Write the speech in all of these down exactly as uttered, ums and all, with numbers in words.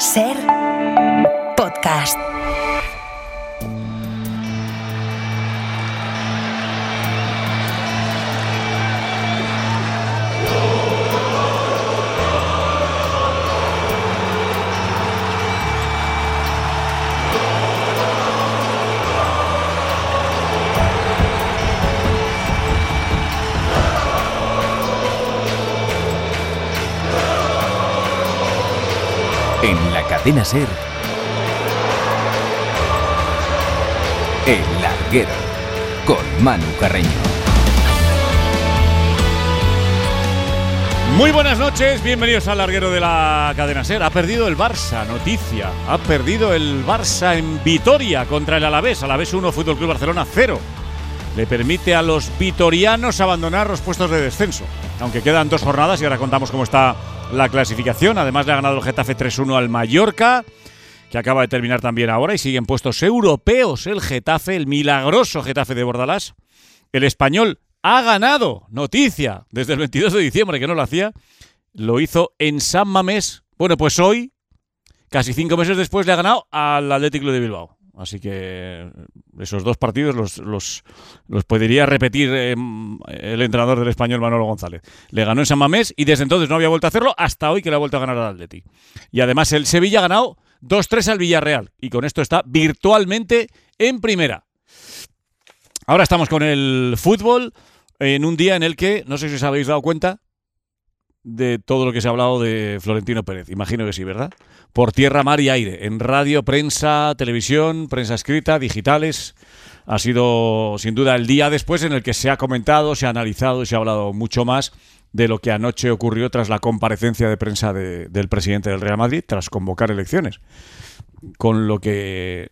Ser Podcast. En la cadena SER, El Larguero, con Manu Carreño. Muy buenas noches, bienvenidos al Larguero de la cadena SER. Ha perdido el Barça, noticia. Ha perdido el Barça en Vitoria contra el Alavés. Alavés uno, Fútbol Club Barcelona cero. Le permite a los vitorianos abandonar los puestos de descenso. Aunque quedan dos jornadas y ahora contamos cómo está la clasificación. Además le ha ganado el Getafe tres uno al Mallorca, que acaba de terminar también ahora, y siguen puestos europeos el Getafe, el milagroso Getafe de Bordalás. El Español ha ganado, noticia, desde el veintidós de diciembre, que no lo hacía. Lo hizo en San Mamés. Bueno, pues hoy, casi cinco meses después, le ha ganado al Athletic Club de Bilbao. Así que esos dos partidos los, los, los podría repetir eh, el entrenador del Español, Manolo González. Le ganó en San Mamés y desde entonces no había vuelto a hacerlo hasta hoy que le ha vuelto a ganar al Athletic. Y además el Sevilla ha ganado dos tres al Villarreal y con esto está virtualmente en primera. Ahora estamos con el fútbol en un día en el que, no sé si os habéis dado cuenta de todo lo que se ha hablado de Florentino Pérez. Imagino que sí, ¿verdad? Por tierra, mar y aire, en radio, prensa, televisión, prensa escrita, digitales. Ha sido, sin duda, el día después en el que se ha comentado, se ha analizado y se ha hablado mucho más de lo que anoche ocurrió tras la comparecencia de prensa de, del presidente del Real Madrid, tras convocar elecciones. Con lo que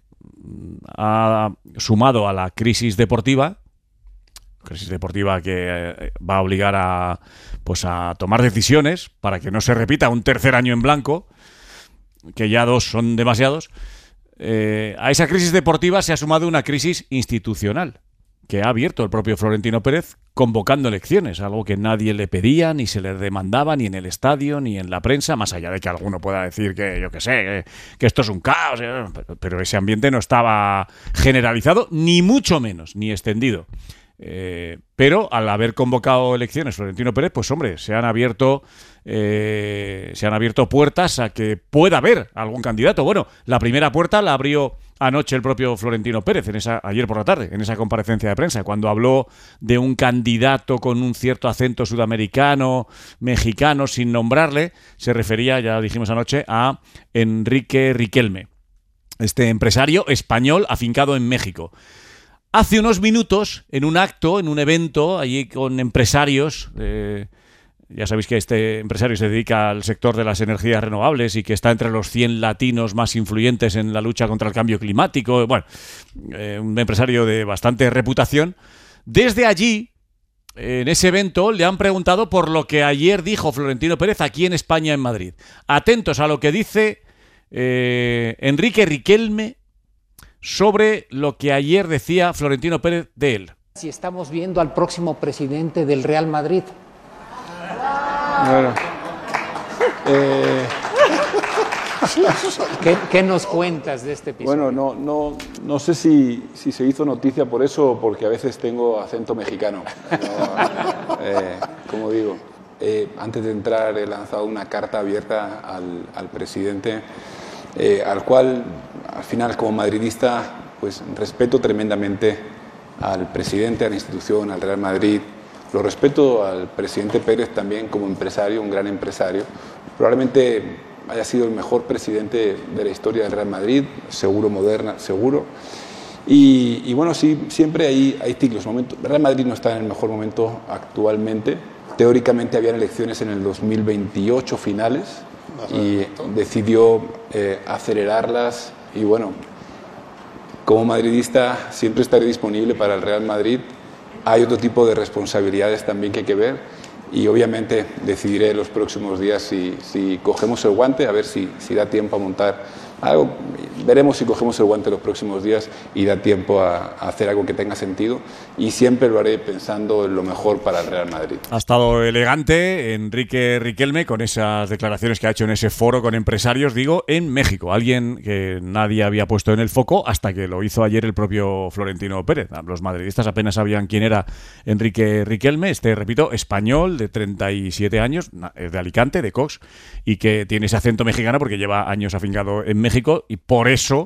ha sumado a la crisis deportiva, crisis deportiva que va a obligar a, pues a tomar decisiones para que no se repita un tercer año en blanco, que ya dos son demasiados. Eh, a esa crisis deportiva se ha sumado una crisis institucional que ha abierto el propio Florentino Pérez convocando elecciones, algo que nadie le pedía, ni se le demandaba, ni en el estadio, ni en la prensa, más allá de que alguno pueda decir que, yo qué sé, que, que esto es un caos, eh, pero, pero ese ambiente no estaba generalizado, ni mucho menos, ni extendido. Eh, pero al haber convocado elecciones Florentino Pérez, pues hombre, se han abierto eh, se han abierto puertas a que pueda haber algún candidato. Bueno, la primera puerta la abrió anoche el propio Florentino Pérez, en esa, ayer por la tarde, en esa comparecencia de prensa, cuando habló de un candidato con un cierto acento sudamericano, mexicano, sin nombrarle. Se refería, ya dijimos anoche, a Enrique Riquelme, este empresario español afincado en México. Hace unos minutos, en un acto, en un evento, allí con empresarios, eh, ya sabéis que este empresario se dedica al sector de las energías renovables y que está entre los cien latinos más influyentes en la lucha contra el cambio climático, bueno, eh, un empresario de bastante reputación. Desde allí, en ese evento, le han preguntado por lo que ayer dijo Florentino Pérez aquí en España, en Madrid. Atentos a lo que dice eh, Enrique Riquelme sobre lo que ayer decía Florentino Pérez de él. Si estamos viendo al próximo presidente del Real Madrid. Bueno, eh... ¿Qué, ¿Qué nos cuentas de este episodio? Bueno, no, no, no sé si, si se hizo noticia por eso o porque a veces tengo acento mexicano. No, eh, como digo, eh, antes de entrar he lanzado una carta abierta al, al presidente, eh, al cual, al final, como madridista, pues respeto tremendamente al presidente, a la institución, al Real Madrid. Lo respeto al presidente Pérez también como empresario, un gran empresario. Probablemente haya sido el mejor presidente de la historia del Real Madrid, seguro, moderna, seguro. Y, y bueno, sí, siempre hay, hay ciclos, momentos. El Real Madrid no está en el mejor momento actualmente. Teóricamente habían elecciones en el dos mil veintiocho finales y decidió eh, acelerarlas. Y bueno, como madridista siempre estaré disponible para el Real Madrid. Hay otro tipo de responsabilidades también que hay que ver y obviamente decidiré en los próximos días si, si cogemos el guante, a ver si, si da tiempo a montar algo. veremos si cogemos el guante los próximos días y da tiempo a, a hacer algo que tenga sentido, y siempre lo haré pensando en lo mejor para el Real Madrid. Ha estado elegante Enrique Riquelme con esas declaraciones que ha hecho en ese foro con empresarios, digo, en México. Alguien que nadie había puesto en el foco hasta que lo hizo ayer el propio Florentino Pérez. Los madridistas apenas sabían quién era Enrique Riquelme, este, repito, español de treinta y siete años, de Alicante, de Cox, y que tiene ese acento mexicano porque lleva años afincado en México, y por eso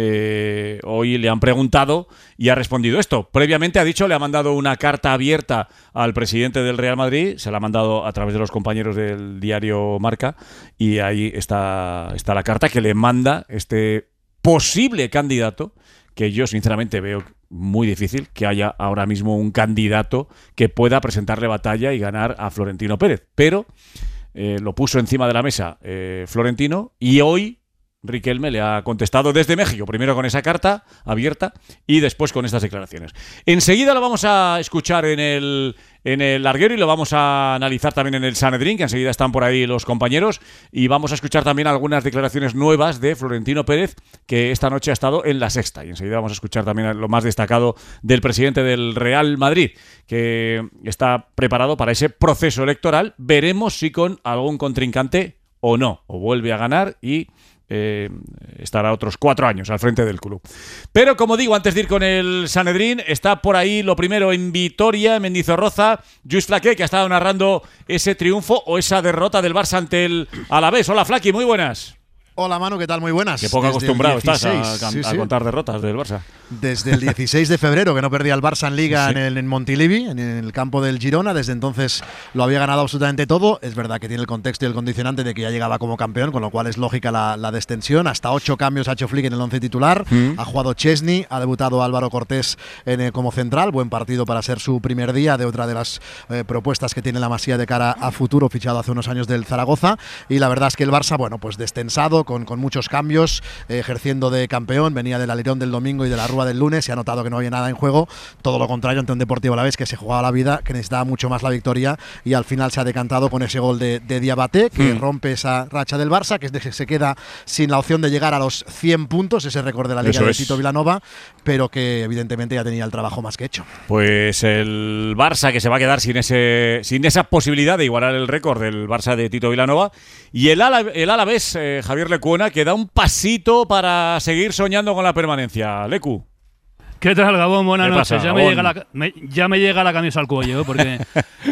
eh, hoy le han preguntado y ha respondido esto. Previamente ha dicho, le ha mandado una carta abierta al presidente del Real Madrid, se la ha mandado a través de los compañeros del diario Marca, y ahí está, está la carta que le manda este posible candidato, que yo sinceramente veo muy difícil que haya ahora mismo un candidato que pueda presentarle batalla y ganar a Florentino Pérez. Pero eh, lo puso encima de la mesa eh, Florentino, y hoy Riquelme le ha contestado desde México, primero con esa carta abierta y después con estas declaraciones. Enseguida lo vamos a escuchar en el, en el larguero y lo vamos a analizar también en el Sanedrín, que enseguida están por ahí los compañeros, y vamos a escuchar también algunas declaraciones nuevas de Florentino Pérez, que esta noche ha estado en La Sexta, y enseguida vamos a escuchar también lo más destacado del presidente del Real Madrid, que está preparado para ese proceso electoral. Veremos si con algún contrincante o no, o vuelve a ganar y Eh, estará otros cuatro años al frente del club. Pero como digo, antes de ir con el Sanedrín, está por ahí lo primero en Vitoria, en Mendizorroza, Lluís Flaqué, que ha estado narrando ese triunfo o esa derrota del Barça ante el Alavés. Hola, Flaqui, muy buenas. Hola, Manu, ¿qué tal? Muy buenas. Qué poco acostumbrado estás a, a, sí, sí. a contar derrotas del Barça. Desde el dieciséis de febrero, que no perdía el Barça en Liga sí. en, el, en Montilivi, en el campo del Girona. Desde entonces lo había ganado absolutamente todo. Es verdad que tiene el contexto y el condicionante de que ya llegaba como campeón, con lo cual es lógica la, la descensión. Hasta ocho cambios ha hecho Flick en el once titular. Mm. Ha jugado Chesney, ha debutado Álvaro Cortés en, eh, como central. Buen partido para ser su primer día de otra de las eh, propuestas que tiene la Masía de cara a futuro, fichado hace unos años del Zaragoza. Y la verdad es que el Barça, bueno, pues destensado, con, con muchos cambios. Eh, ejerciendo de campeón, venía del alerón del domingo y de la rúa del lunes, y ha notado que no había nada en juego, todo lo contrario ante un Deportivo Alavés que se jugaba la vida, que necesitaba mucho más la victoria, y al final se ha decantado con ese gol de, de Diabaté, que mm. rompe esa racha del Barça, que se queda sin la opción de llegar a los cien puntos, ese récord de la Liga Eso de es. Tito Vilanova, pero que evidentemente ya tenía el trabajo más que hecho. Pues el Barça, que se va a quedar sin ese sin esa posibilidad de igualar el récord del Barça de Tito Vilanova, y el, Ala, el Alavés, eh, Javier Lecuona, que da un pasito para seguir soñando con la permanencia. Lecu. ¿Qué tal, Gabón? Buenas noches. Pasa, ya, Gabón? Me llega la, me, ya me llega la camisa al cuello, porque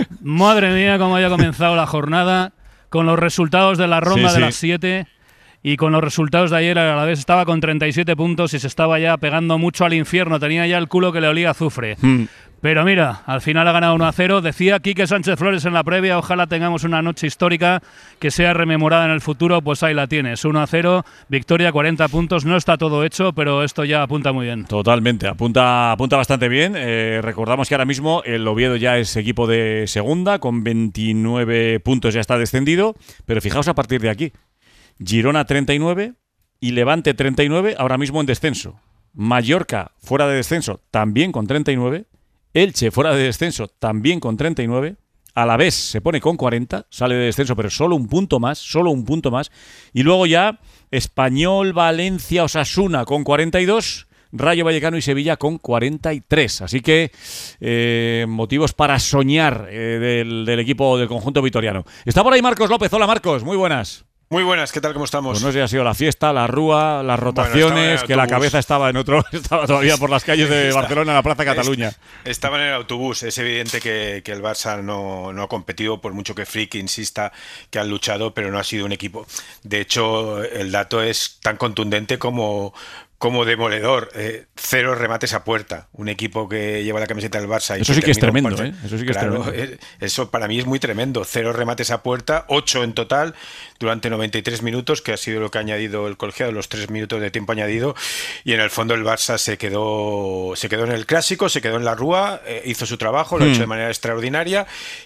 madre mía, cómo haya comenzado la jornada, con los resultados de la ronda sí, de sí. las siete y con los resultados de ayer. A la vez estaba con treinta y siete puntos y se estaba ya pegando mucho al infierno. Tenía ya el culo que le olía a azufre. Hmm. Pero mira, al final ha ganado uno a cero. Decía Quique Sánchez Flores en la previa, ojalá tengamos una noche histórica que sea rememorada en el futuro. Pues ahí la tienes, uno a cero, victoria, cuarenta puntos. No está todo hecho, pero esto ya apunta muy bien. Totalmente, apunta, apunta bastante bien. Eh, recordamos que ahora mismo el Oviedo ya es equipo de segunda, con veintinueve puntos, ya está descendido. Pero fijaos a partir de aquí, Girona treinta y nueve y Levante treinta y nueve, ahora mismo en descenso. Mallorca fuera de descenso, también con treinta y nueve. Elche fuera de descenso, también con treinta y nueve. Alavés se pone con cuarenta, sale de descenso, pero solo un punto más, solo un punto más. Y luego ya Español, Valencia, Osasuna con cuarenta y dos, Rayo Vallecano y Sevilla con cuarenta y tres. Así que eh, motivos para soñar eh, del, del equipo del conjunto vitoriano. Está por ahí Marcos López. Hola, Marcos, muy buenas. Muy buenas, ¿qué tal? ¿Cómo estamos? Pues no sé si ha sido la fiesta, la rúa, las rotaciones, bueno, que la cabeza estaba en otro, estaba todavía por las calles de Barcelona, en la Plaza Cataluña. Estaba en el autobús. Es evidente que, que el Barça no, no ha competido, por mucho que Flick insista que han luchado, pero no ha sido un equipo. De hecho, el dato es tan contundente como... como demoledor, eh, cero remates a puerta. Un equipo que lleva la camiseta del Barça. Y eso sí que es tremendo, ¿eh? Eso sí que claro, es tremendo. Eh, eso para mí es muy tremendo. Cero remates a puerta, ocho en total durante noventa y tres minutos, que ha sido lo que ha añadido el colegiado, los tres minutos de tiempo añadido. Y en el fondo el Barça se quedó, se quedó en el clásico, se quedó en la rúa, eh, hizo su trabajo, lo ha hmm. hecho de manera extraordinaria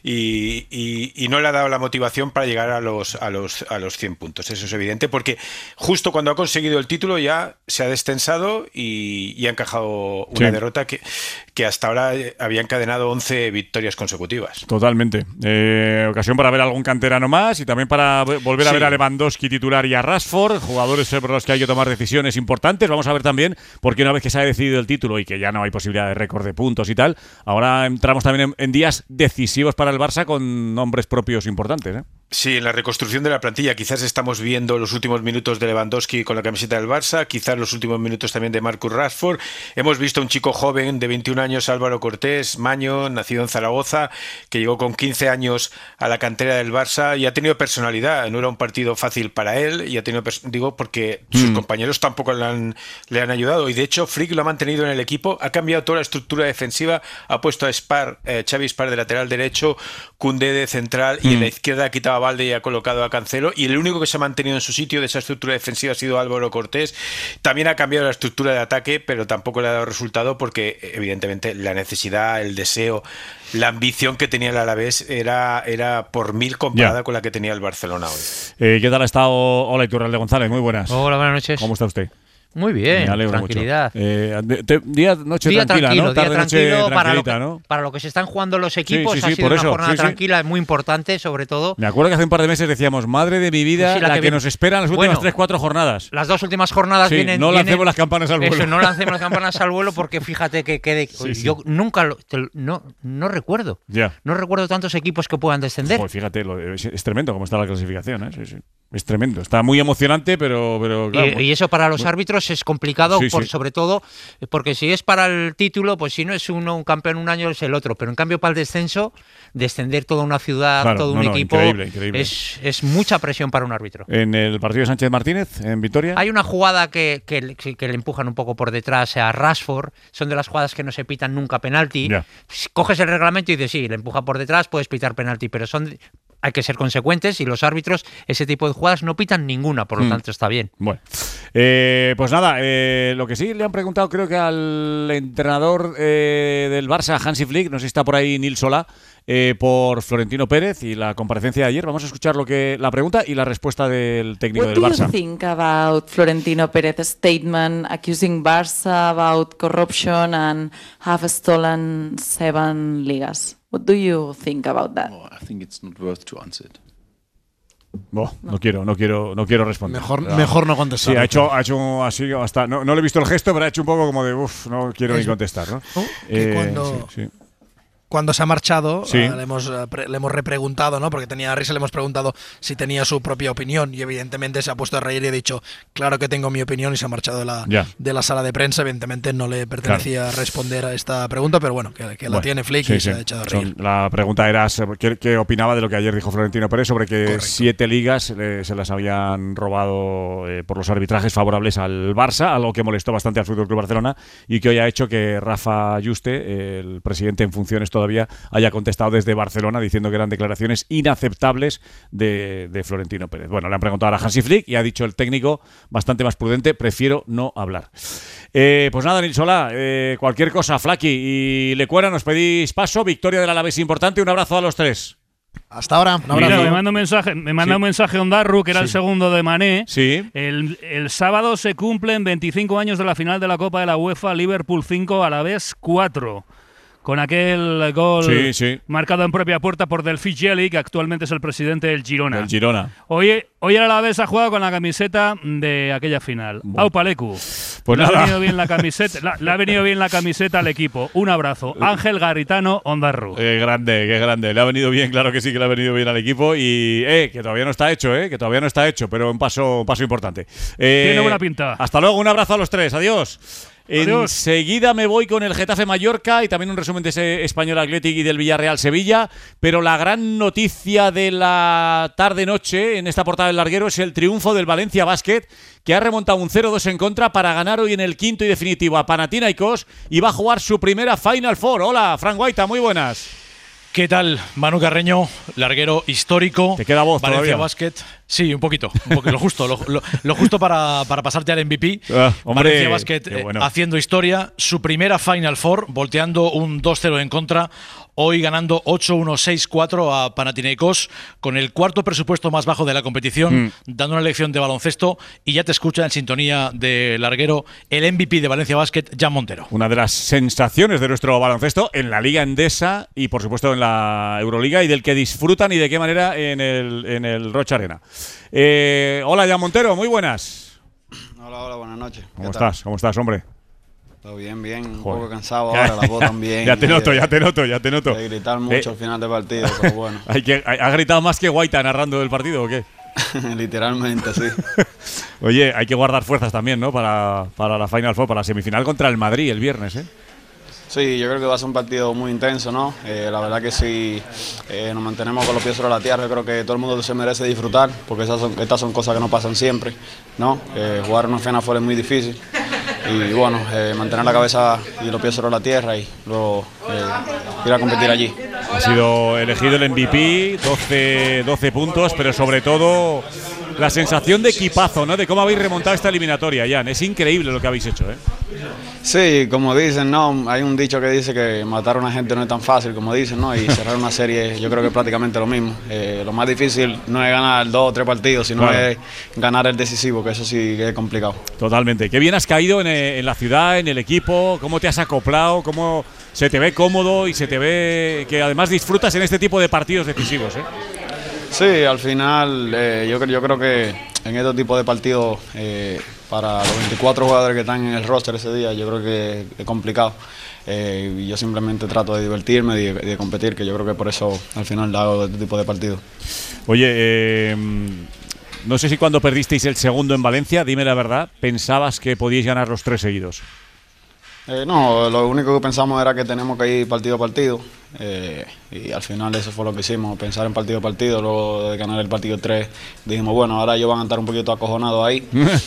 y, y, y no le ha dado la motivación para llegar a los, a los, a los cien puntos. Eso es evidente, porque justo cuando ha conseguido el título ya se ha destensado y, y ha encajado una sí. derrota que, que hasta ahora había encadenado once victorias consecutivas. Totalmente. Eh, ocasión para ver algún canterano más y también para volver volver sí. a ver a Lewandowski titular y a Rashford, jugadores sobre los que hay que tomar decisiones importantes. Vamos a ver también, porque una vez que se ha decidido el título y que ya no hay posibilidad de récord de puntos y tal, ahora entramos también en, en días decisivos para el Barça con nombres propios importantes, ¿eh? Sí, en la reconstrucción de la plantilla quizás estamos viendo los últimos minutos de Lewandowski con la camiseta del Barça, quizás los últimos minutos también de Marcus Rashford. Hemos visto a un chico joven de veintiún años, Álvaro Cortés, Maño, nacido en Zaragoza, que llegó con quince años a la cantera del Barça y ha tenido personalidad. No era un partido fácil para él y ha tenido, digo, porque sus mm. compañeros tampoco le han, le han ayudado. Y de hecho, Flick lo ha mantenido en el equipo, ha cambiado toda la estructura defensiva, ha puesto a Spar, eh, Xavi Spar de lateral derecho, Koundé de central y mm. en la izquierda ha quitado a Valde y ha colocado a Cancelo, y el único que se ha mantenido en su sitio de esa estructura defensiva ha sido Álvaro Cortés. También ha cambiado la estructura de ataque, pero tampoco le ha dado resultado porque evidentemente la necesidad, el deseo, la ambición que tenía el Alavés era, era por mil comparada yeah. con la que tenía el Barcelona hoy. Eh, ¿Qué tal ha estado? Hola, Iturralde González, muy buenas. Hola, buenas noches. ¿Cómo está usted? Muy bien, me alegro tranquilidad. Mucho. Eh, de, de, día, noche día tranquila, tranquilo, ¿no? Día Tarde, tranquilo noche para lo, que, ¿no? para lo que se están jugando los equipos. Sí, sí, sí, ha sido por una eso, jornada sí, tranquila, sí. muy importante, sobre todo. Me acuerdo que hace un par de meses decíamos, madre de mi vida, sí, sí, la, la que, que nos esperan las últimas bueno, tres, cuatro jornadas. Las dos últimas jornadas sí, vienen. No vienen, lancemos las campanas al vuelo. Eso, no lancemos las campanas al vuelo porque fíjate que, que de, sí, sí. yo nunca lo, te, no, no recuerdo. Ya. No recuerdo tantos equipos que puedan descender. Pues fíjate, lo, es, es tremendo cómo está la clasificación, ¿eh? Sí, sí. Es tremendo, está muy emocionante, pero, pero claro. Y, y eso para los árbitros es complicado, sí, por, sí. sobre todo, porque si es para el título, pues si no es uno un campeón un año es el otro, pero en cambio para el descenso, descender toda una ciudad, claro, todo no, un no, equipo, increíble, increíble. Es, es mucha presión para un árbitro. En el partido de Sánchez Martínez, en Vitoria. Hay una jugada que, que, que le empujan un poco por detrás a Rashford, son de las jugadas que no se pitan nunca penalti. Ya. Coges el reglamento y dices, sí, le empuja por detrás, puedes pitar penalti, pero son... Hay que ser consecuentes y los árbitros ese tipo de jugadas no pitan ninguna, por lo mm. tanto está bien. Bueno, eh, pues nada, eh, lo que sí le han preguntado creo que al entrenador eh, del Barça, Hansi Flick, no sé si está por ahí Nil Solá, eh, por Florentino Pérez y la comparecencia de ayer. Vamos a escuchar lo que la pregunta y la respuesta del técnico What del Barça. What do you think about Florentino Pérez's statement accusing Barça about corruption and have stolen seven ligas? What do you think about that? Oh, I think it's not worth to answer it. Oh, no. no quiero, no quiero, no quiero responder. Mejor, pero, mejor no contestar. Sí, ha hecho, ha hecho así hasta. No, no le he visto el gesto, pero ha hecho un poco como de uff, no quiero es, ni contestar, ¿no? Uh, que eh, cuando, sí, sí. cuando se ha marchado, sí. uh, le hemos uh, pre, le hemos repreguntado, ¿no? Porque tenía risa, le hemos preguntado si tenía su propia opinión y evidentemente se ha puesto a reír y ha dicho, claro que tengo mi opinión y se ha marchado de la, yeah. de la sala de prensa. Evidentemente no le pertenecía claro. responder a esta pregunta, pero bueno, que, que la bueno, tiene Flick sí, y sí. se ha echado a reír. Son, la pregunta era ¿qué, qué opinaba de lo que ayer dijo Florentino Pérez sobre que Correcto. siete ligas eh, se las habían robado eh, por los arbitrajes favorables al Barça, algo que molestó bastante al F C Barcelona y que hoy ha hecho que Rafa Yuste, el presidente en funciones todavía, haya contestado desde Barcelona diciendo que eran declaraciones inaceptables de, de Florentino Pérez. Bueno, le han preguntado a Hansi Flick y ha dicho el técnico bastante más prudente, prefiero no hablar. Eh, pues nada, Nil Solá, eh, cualquier cosa, Flaki y Lecuera, nos pedís paso, victoria del Alavés importante, un abrazo a los tres. Hasta ahora. Un Mira, me manda un mensaje, me manda sí. un mensaje Ondarru, que era sí. el segundo de Mané. Sí. El, el sábado se cumplen veinticinco años de la final de la Copa de la UEFA, Liverpool cinco, Alavés cuatro. Con aquel gol sí, sí. marcado en propia puerta por Delphi Gelli, que actualmente es el presidente del Girona. El Girona. Hoy, hoy el Alavés ha jugado con la camiseta de aquella final. Bueno. Aupa Lecu. Pues le, nada. ha venido bien la camiseta, la, le ha venido bien la camiseta al equipo. Un abrazo. Ángel Garitano Ondarru. Qué grande, qué grande. Le ha venido bien, claro que sí, que le ha venido bien al equipo. Y eh, que todavía no está hecho, eh, que todavía no está hecho, pero un paso, un paso importante. Eh, Tiene buena pinta. Hasta luego, un abrazo a los tres. Adiós. Enseguida me voy con el Getafe Mallorca y también un resumen de ese Español Athletic y del Villarreal Sevilla, pero la gran noticia de la tarde-noche en esta portada del larguero es el triunfo del Valencia Basket, que ha remontado un cero dos en contra para ganar hoy en el quinto y definitivo a Panathinaikos y va a jugar su primera Final Four. Hola, Fran Guaita, muy buenas. ¿Qué tal? Manu Carreño, larguero histórico. ¿Te queda voz Valencia todavía? Basket. Sí, un poquito, un poquito lo justo, lo, lo, lo justo para, para pasarte al M V P. Ah, hombre, Valencia Basket eh, bueno. haciendo historia, su primera Final Four, volteando un dos cero en contra, hoy ganando ocho uno seis cuatro a Panathinaikos, con el cuarto presupuesto más bajo de la competición, mm. dando una lección de baloncesto, y ya te escucha en sintonía de larguero el M V P de Valencia Basket, Jan Montero. Una de las sensaciones de nuestro baloncesto en la Liga Endesa y por supuesto en la Euroliga, y del que disfrutan y de qué manera en el, en el Rocha Arena. Eh, hola, Jan Montero, muy buenas. Hola, hola, buenas noches. ¿Cómo estás? Tal? ¿Cómo estás, hombre? Todo bien, bien. Un Joder. poco cansado ahora, la voz también. Ya te noto, de, ya te noto, ya te noto. De gritar mucho eh. al final del partido, pero bueno. Hay que, ¿ha gritado más que Guaita narrando el partido o qué? Literalmente, sí. Oye, hay que guardar fuerzas también, ¿no? Para, para la Final Four, para la semifinal contra el Madrid el viernes, ¿eh? Sí, yo creo que va a ser un partido muy intenso, ¿no? Eh, la verdad que si eh, nos mantenemos con los pies sobre la tierra, yo creo que todo el mundo se merece disfrutar, porque esas son, estas son cosas que no pasan siempre, ¿no? Eh, jugar una Final Four es muy difícil y bueno, eh, mantener la cabeza y los pies sobre la tierra y luego eh, ir a competir allí. Ha sido elegido el M V P, doce, doce puntos, pero sobre todo la sensación de equipazo, ¿no? De cómo habéis remontado esta eliminatoria, Jan. Es increíble lo que habéis hecho, ¿eh? Sí, como dicen, no, hay un dicho que dice que matar a una gente no es tan fácil, como dicen, ¿no? Y cerrar una serie, yo creo que es prácticamente lo mismo. Eh, lo más difícil no es ganar dos o tres partidos, sino claro. es ganar el decisivo, que eso sí que es complicado. Totalmente. Qué bien has caído en, en la ciudad, en el equipo, cómo te has acoplado, cómo se te ve cómodo y se te ve que además disfrutas en este tipo de partidos decisivos, ¿eh? Sí, al final eh, yo, yo creo que en este tipo de partidos, eh, para los veinticuatro jugadores que están en el roster ese día, yo creo que es complicado. Eh, y yo simplemente trato de divertirme y de, de competir, que yo creo que por eso al final hago este tipo de partidos. Oye, eh, no sé si cuando perdisteis el segundo en Valencia, dime la verdad, ¿pensabas que podíais ganar los tres seguidos? Eh, no, lo único que pensamos era que tenemos que ir partido a partido eh, y al final eso fue lo que hicimos, pensar en partido a partido. Luego de ganar el partido tres dijimos, bueno, ahora ellos van a estar un poquito acojonados ahí,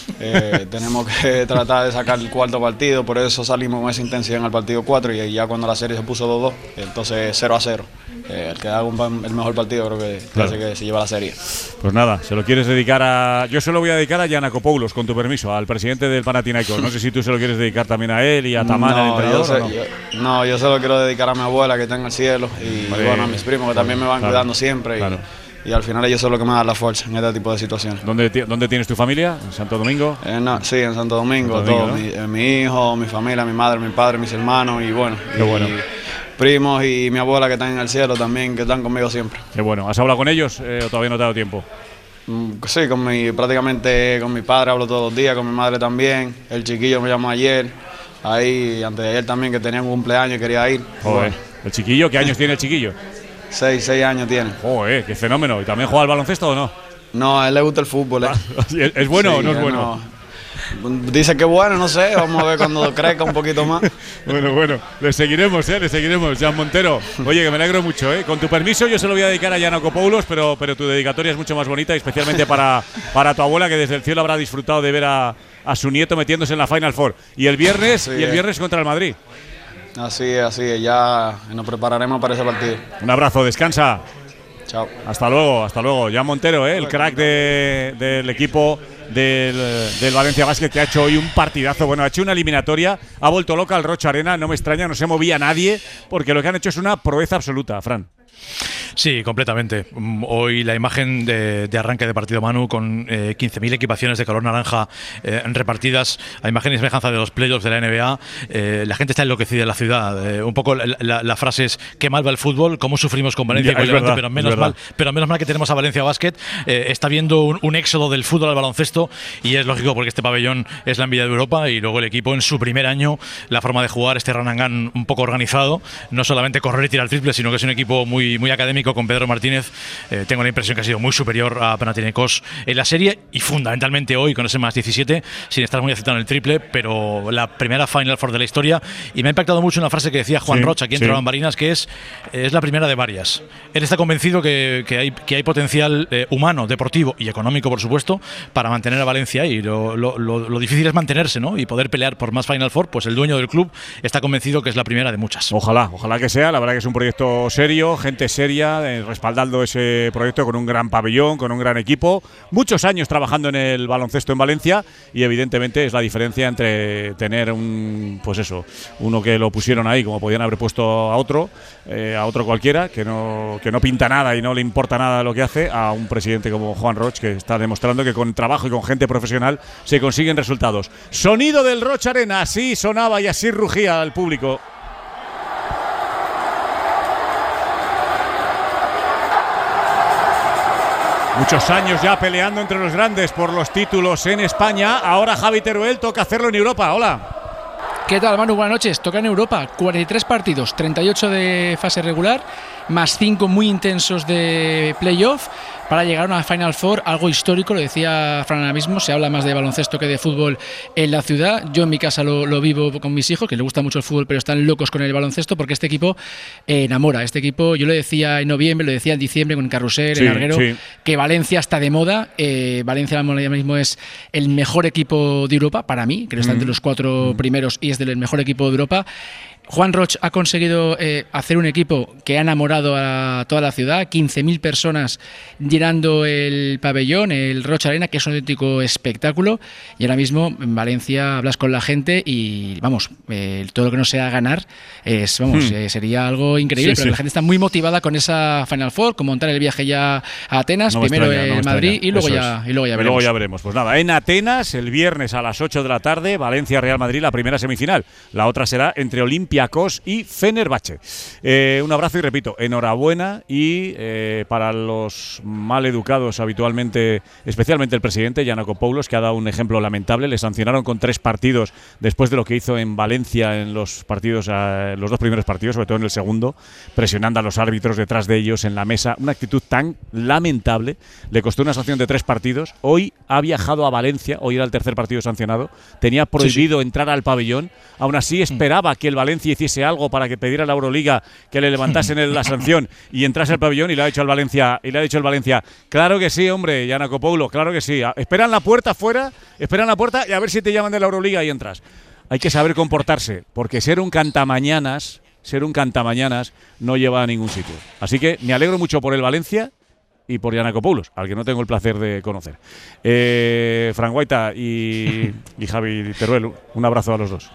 eh, tenemos que tratar de sacar el cuarto partido, por eso salimos con esa intensidad en el partido cuatro y ya cuando la serie se puso dos dos, entonces cero a cero. Eh, el que haga un, el mejor partido creo que claro. hace que se lleva la serie. Pues nada, se lo quieres dedicar a… Yo se lo voy a dedicar a Giannakopoulos, con tu permiso, al presidente del Panathinaikos. No sé si tú se lo quieres dedicar también a él y a Tamán, no, el entrenador. Yo sé, no? Yo, no, yo se lo quiero dedicar a mi abuela que está en el cielo y vale. bueno, a mis primos que claro, también me van claro, cuidando siempre. Claro. Y, y al final ellos son los que me dan la fuerza en este tipo de situaciones. ¿Dónde, ¿dónde tienes tu familia? ¿En Santo Domingo? Eh, no, sí, en Santo Domingo. Santo Domingo todo, ¿no? mi, eh, mi hijo, mi familia, mi madre, mi padre, mis hermanos y bueno. Qué y, bueno. primos y mi abuela que están en el cielo también, que están conmigo siempre. Qué bueno. ¿Has hablado con ellos eh, o todavía no te ha dado tiempo? Mm, sí, con mi, prácticamente con mi padre hablo todos los días, con mi madre también. El chiquillo me llamó ayer, ahí antes de ayer también que tenía un cumpleaños y quería ir. Joder. Bueno. ¿El chiquillo? ¿Qué años tiene el chiquillo? Seis, seis años tiene. Joder, qué fenómeno. ¿Y también juega al baloncesto o no? No, a él le gusta el fútbol. ¿eh? ¿Es bueno sí, o no es bueno? No. Dice que bueno, no sé, vamos a ver cuando crezca un poquito más. Bueno, bueno, le seguiremos, ¿eh? Le seguiremos, Jan Montero. Oye, que me alegro mucho, ¿eh? Con tu permiso, yo se lo voy a dedicar a Giannakopoulos, pero, pero tu dedicatoria es mucho más bonita, especialmente para, para tu abuela, que desde el cielo habrá disfrutado de ver a, a su nieto metiéndose en la Final Four. Y el viernes, sí, y el viernes contra el Madrid. Así es, así es, ya nos prepararemos para ese partido. Un abrazo, descansa. Chao. Hasta luego, hasta luego. Jan Montero, ¿eh? El crack de, del equipo del, del Valencia Basket, que ha hecho hoy un partidazo. Bueno, ha hecho una eliminatoria, ha vuelto loca al Rocha Arena, no me extraña, no se movía nadie, porque lo que han hecho es una proeza absoluta, Fran. Sí, completamente. Hoy la imagen de, de arranque de partido, Manu, con eh, quince mil equipaciones de color naranja eh, repartidas, a imagen y semejanza de los playoffs de la N B A. Eh, la gente está enloquecida en la ciudad. Eh, un poco la, la, la frase es: qué mal va el fútbol, cómo sufrimos con Valencia, ya, con Levante, verdad, pero menos mal, pero menos mal que tenemos a Valencia Basket. Eh, está viendo un, un éxodo del fútbol al baloncesto y es lógico porque este pabellón es la envidia de Europa y luego el equipo en su primer año, la forma de jugar, este run and gun un poco organizado, no solamente correr y tirar triple, sino que es un equipo muy, muy académico con Pedro Martínez. Eh, tengo la impresión que ha sido muy superior a Panathinaikos en la serie y fundamentalmente hoy con ese más diecisiete, sin estar muy aceptado en el triple, pero la primera Final Four de la historia. Y me ha impactado mucho una frase que decía Juan sí, Rocha aquí entre sí. bambalinas, que es, es la primera de varias. Él está convencido que, que, hay, que hay potencial eh, humano, deportivo y económico, por supuesto, para mantener a Valencia, y lo, lo, lo, lo difícil es mantenerse, ¿no? Y poder pelear por más Final Four. Pues el dueño del club está convencido que es la primera de muchas. Ojalá, ojalá que sea. La verdad que es un proyecto serio, gente seria, eh, respaldando ese proyecto con un gran pabellón, con un gran equipo, muchos años trabajando en el baloncesto en Valencia, y evidentemente es la diferencia entre tener un, pues eso, uno que lo pusieron ahí como podían haber puesto a otro, eh, a otro cualquiera, que no, que no pinta nada y no le importa nada lo que hace, a un presidente como Juan Roch, que está demostrando que con trabajo y con gente profesional se consiguen resultados. Sonido del Roch Arena, así sonaba y así rugía al público. Muchos años ya peleando entre los grandes por los títulos en España. Ahora Javi Teruel toca hacerlo en Europa. Hola. ¿Qué tal, Manu? Buenas noches. Toca en Europa. cuarenta y tres partidos, treinta y ocho de fase regular, más cinco muy intensos de playoff para llegar a una Final Four, algo histórico, lo decía Fran ahora mismo, se habla más de baloncesto que de fútbol en la ciudad. Yo en mi casa lo, lo vivo con mis hijos, que les gusta mucho el fútbol, pero están locos con el baloncesto porque este equipo eh, enamora. Este equipo, yo lo decía en noviembre, lo decía en diciembre con Carrusel, sí, en Arguero, sí. que Valencia está de moda. Eh, Valencia ahora mismo es el mejor equipo de Europa, para mí, que está entre los cuatro mm. primeros y es del mejor equipo de Europa. Juan Roch ha conseguido eh, hacer un equipo que ha enamorado a toda la ciudad, quince mil personas llenando el pabellón, el Roch Arena, que es un auténtico espectáculo, y ahora mismo en Valencia hablas con la gente y vamos, eh, todo lo que no sea ganar es, vamos, hmm. eh, sería algo increíble, sí, pero sí. La gente está muy motivada con esa Final Four, con montar el viaje ya a Atenas, no primero extraña, en no Madrid y luego, ya, y luego ya veremos. Luego ya veremos. Pues nada, en Atenas el viernes a las ocho de la tarde, Valencia-Real Madrid, la primera semifinal, la otra será entre Olimpia y Fenerbahce. Eh, un abrazo y repito, enhorabuena y eh, para los mal educados habitualmente, especialmente el presidente Giannakopoulos, que ha dado un ejemplo lamentable. Le sancionaron con tres partidos después de lo que hizo en Valencia en los partidos, eh, los dos primeros partidos, sobre todo en el segundo, presionando a los árbitros detrás de ellos en la mesa. Una actitud tan lamentable. Le costó una sanción de tres partidos. Hoy ha viajado a Valencia, hoy era el tercer partido sancionado. Tenía prohibido sí, sí. entrar al pabellón. Aún así esperaba que el Valencia hiciese algo para que pidiera a la Euroliga que le levantasen la sanción y entrase al pabellón, y le ha dicho al Valencia, y le ha dicho el Valencia, claro que sí, hombre, Giannakopoulos, claro que sí. Esperan la puerta afuera, esperan la puerta y a ver si te llaman de la Euroliga y entras. Hay que saber comportarse, porque ser un cantamañanas, ser un cantamañanas no lleva a ningún sitio. Así que me alegro mucho por el Valencia y por Giannakopoulos, al que no tengo el placer de conocer. Eh, Fran Guaita y, y Javi Teruel, un abrazo a los dos.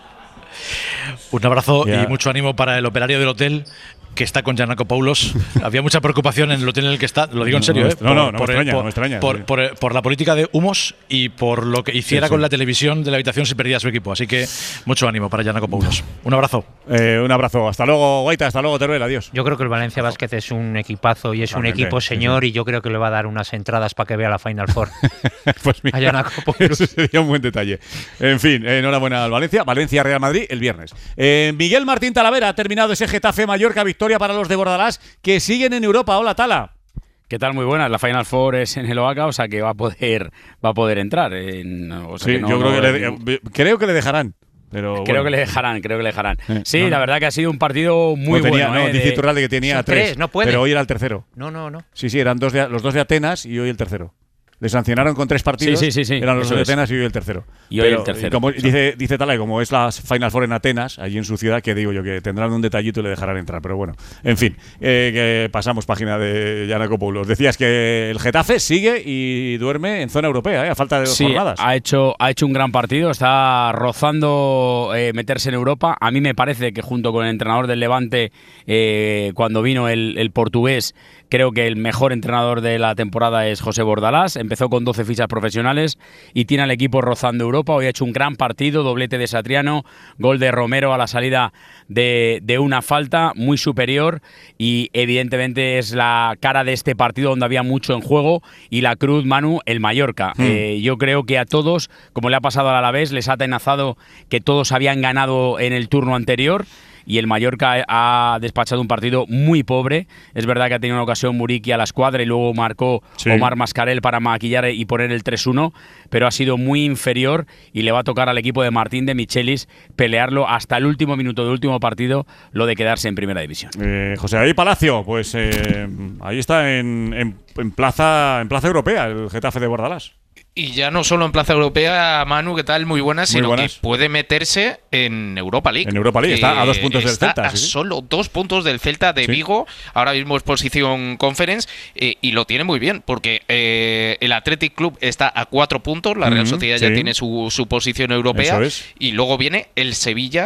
Un abrazo yeah. y mucho ánimo para el operario del hotel que está con Giannakopoulos. Había mucha preocupación en el hotel en el que está, lo digo en serio, no, ¿eh? No, no, por, no, por, me extraña, por, no me extraña. Por, sí. por, por, por la política de humos y por lo que hiciera sí, sí. con la televisión de la habitación si perdía su equipo. Así que mucho ánimo para Giannakopoulos. Un abrazo. Eh, un abrazo. Hasta luego, Guaita. Hasta luego, Teruel. Adiós. Yo creo que el Valencia Basket es un equipazo y es Realmente, un equipo señor sí, sí. y yo creo que le va a dar unas entradas para que vea la Final Four. Pues mira, a Giannakopoulos. Ese sería un buen detalle. En fin, eh, enhorabuena al Valencia. Valencia-Real Madrid el viernes. Eh, Miguel Martín Talavera ha terminado ese Getafe-Mallorca, victoria para los de Bordalás, que siguen en Europa. Hola, Tala. ¿Qué tal? Muy buenas. La Final Four es en el Oaca, o sea que va a poder, va a poder entrar. En, o sea sí, que no, yo creo, no, que le, creo que le dejarán. Pero creo bueno. que le dejarán, creo que le dejarán. Eh, sí, no, la no. verdad que ha sido un partido muy no tenía, bueno. No, eh, dice Iturralde que tenía tres, tres no puede. pero hoy era el tercero. No, no, no. Sí, sí, eran dos de, los dos de Atenas y hoy el tercero. Le sancionaron con tres partidos, sí, sí, sí, sí. eran los Eso dos de es. Atenas y hoy el tercero. Y hoy Pero, el tercero. Y como dice, dice Tala, como es la Final Four en Atenas, allí en su ciudad, que digo yo, que tendrán un detallito y le dejarán entrar. Pero bueno, en fin, eh, que pasamos página de Giannakopoulos. Decías que el Getafe sigue y duerme en zona europea, ¿eh? A falta de dos sí, jornadas. Ha hecho, ha hecho un gran partido, está rozando eh, meterse en Europa. A mí me parece que junto con el entrenador del Levante, eh, cuando vino el, el portugués, creo que el mejor entrenador de la temporada es José Bordalás. Empezó con doce fichas profesionales y tiene al equipo rozando Europa. Hoy ha hecho un gran partido, doblete de Satriano, gol de Romero a la salida de, de una falta muy superior y evidentemente es la cara de este partido donde había mucho en juego y la cruz, Manu, el Mallorca. Mm. Eh, yo creo que a todos, como le ha pasado al Alavés, les ha atenazado que todos habían ganado en el turno anterior. Y el Mallorca ha despachado un partido muy pobre. Es verdad que ha tenido una ocasión Muriqui a la escuadra y luego marcó sí. Omar Mascarell para maquillar y poner el tres uno, pero ha sido muy inferior y le va a tocar al equipo de Martín de Michelis pelearlo hasta el último minuto del último partido, lo de quedarse en primera división. Eh, José David Palacio, pues eh, ahí está en, en, en, plaza, en plaza europea el Getafe de Bordalás. Y ya no solo en plaza europea, Manu, ¿qué tal? Muy buenas, Muy sino buenas. que puede meterse en Europa League. En Europa League, está a dos puntos del está Celta. a ¿sí? solo dos puntos del Celta de ¿Sí? Vigo, ahora mismo es posición conference, eh, y lo tiene muy bien, porque eh, el Athletic Club está a cuatro puntos, la Real uh-huh, Sociedad sí. ya tiene su, su posición europea, Eso es. y luego viene el Sevilla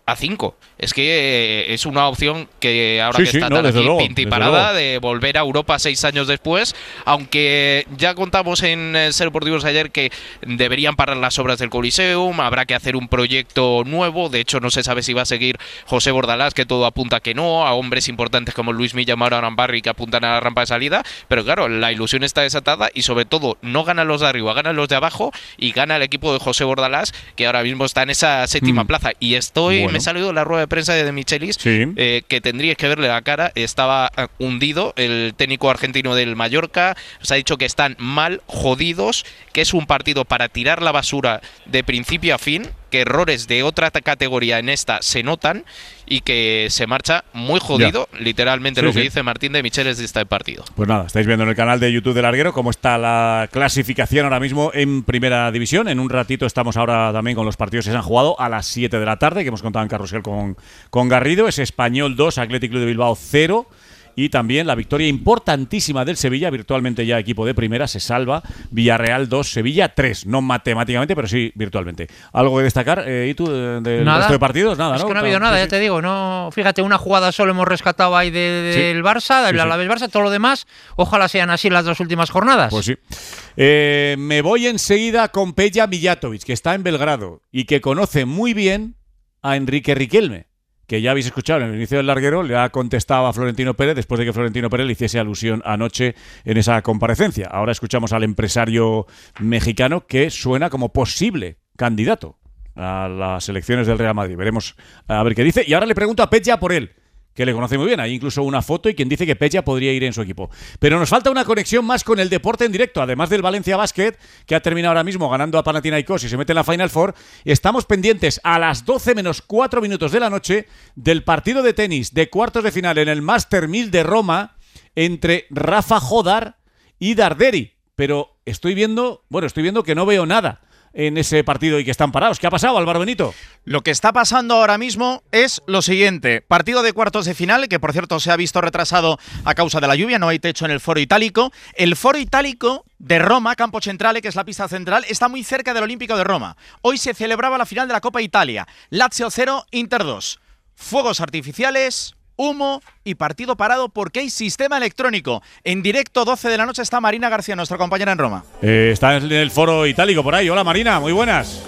a cinco. Es que eh, es una opción que ahora sí, que sí, está no, tan desde aquí luego, pinta y desde parada luego. de volver a Europa seis años después, aunque ya contamos en eh, Ser Deportivos ayer que deberían parar las obras del Coliseum, habrá que hacer un proyecto nuevo, de hecho no se sabe si va a seguir José Bordalás, que todo apunta que no, a hombres importantes como Luis Milla, Mauro Arambarri que apuntan a la rampa de salida, pero claro, la ilusión está desatada y sobre todo no ganan los de arriba, ganan los de abajo y gana el equipo de José Bordalás, que ahora mismo está en esa séptima mm. plaza. Y estoy, bueno. me he salido de la rueda de prensa de De Michelis, sí. eh, que tendríais que verle la cara, estaba uh, hundido el técnico argentino del Mallorca, se ha dicho que están mal, jodidos, que es un partido para tirar la basura de principio a fin, que errores de otra categoría en esta se notan y que se marcha muy jodido, ya. literalmente sí, lo que sí. dice Martín De Michelis de este partido. Pues nada, estáis viendo en el canal de YouTube del Larguero cómo está la clasificación ahora mismo en Primera División. En un ratito estamos ahora también con los partidos que se han jugado a las siete de la tarde, que hemos contado en Carrusel con, con Garrido. Es Español dos, Athletic Club de Bilbao cero. Y también la victoria importantísima del Sevilla, virtualmente ya equipo de primera, se salva. Villarreal dos, Sevilla tres, no matemáticamente, pero sí virtualmente. ¿Algo que destacar? Eh, ¿Y tú del de, de resto de partidos? Nada, es ¿no? que no ha habido nada, sí, ya sí. te digo. No, fíjate, una jugada solo hemos rescatado ahí de, de, sí. del Barça, del sí, Alavés Barça, todo lo demás, ojalá sean así las dos últimas jornadas. Pues sí. Eh, me voy enseguida con Peja Mijatovic, que está en Belgrado y que conoce muy bien a Enrique Riquelme, que ya habéis escuchado en el inicio del Larguero, le ha contestado a Florentino Pérez después de que Florentino Pérez le hiciese alusión anoche en esa comparecencia. Ahora escuchamos al empresario mexicano que suena como posible candidato a las elecciones del Real Madrid. Veremos a ver qué dice. Y ahora le pregunto a Peja por él, que le conoce muy bien. Hay incluso una foto y quien dice que Peja podría ir en su equipo. Pero nos falta una conexión más con el deporte en directo. Además del Valencia Basket, que ha terminado ahora mismo ganando a Panathinaikos y se mete en la Final Four, estamos pendientes a las doce menos cuatro minutos de la noche del partido de tenis de cuartos de final en el Master mil de Roma entre Rafa Jodar y Darderi. Pero estoy viendo, bueno, estoy viendo que no veo nada en ese partido y que están parados. ¿Qué ha pasado, Álvaro Benito? Lo que está pasando ahora mismo es lo siguiente. Partido de cuartos de final, que por cierto se ha visto retrasado a causa de la lluvia, no hay techo en el Foro Itálico. El Foro Itálico de Roma, Campo Centrale, que es la pista central, está muy cerca del Olímpico de Roma. Hoy se celebraba la final de la Copa Italia. Lazio cero, Inter dos. Fuegos artificiales, humo y partido parado porque hay sistema electrónico. En directo, doce de la noche, está Marina García, nuestra compañera en Roma. Eh, está en el Foro Itálico por ahí. Hola Marina, muy buenas.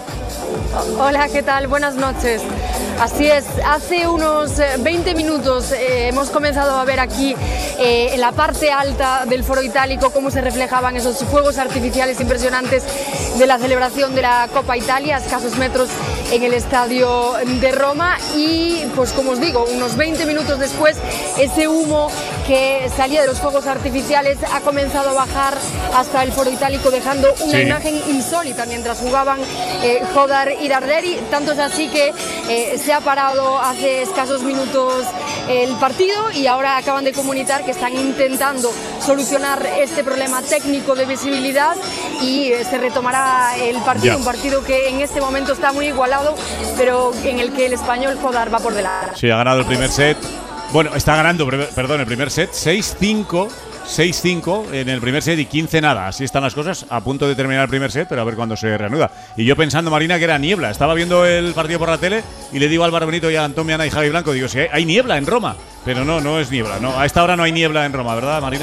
Hola, ¿qué tal? Buenas noches. Así es, hace unos veinte minutos eh, hemos comenzado a ver aquí eh, en la parte alta del Foro Itálico cómo se reflejaban esos fuegos artificiales impresionantes de la celebración de la Copa Italia, a escasos metros en el estadio de Roma. Y pues como os digo, unos veinte minutos después, ese humo que salía de los fuegos artificiales ha comenzado a bajar hasta el Foro Itálico, dejando una sí. imagen insólita mientras jugaban eh, Jodar y Darderi. Tanto es así que eh, se ha parado hace escasos minutos el partido y ahora acaban de comunicar que están intentando solucionar este problema técnico de visibilidad y eh, se retomará el partido, ya. un partido que en este momento está muy igualado, pero en el que el español Jodar va por delante. Sí, ha ganado el primer set. Bueno, está ganando, perdón, el primer set seis cinco. seis cinco en el primer set y quince nada. Así están las cosas, a punto de terminar el primer set, pero a ver cuándo se reanuda. Y yo pensando, Marina, que era niebla. Estaba viendo el partido por la tele y le digo a Álvaro Benito y a Antón Miana y Javi Blanco, digo, sí, hay niebla en Roma. Pero no, no es niebla. No, a esta hora no hay niebla en Roma, ¿verdad, Marina?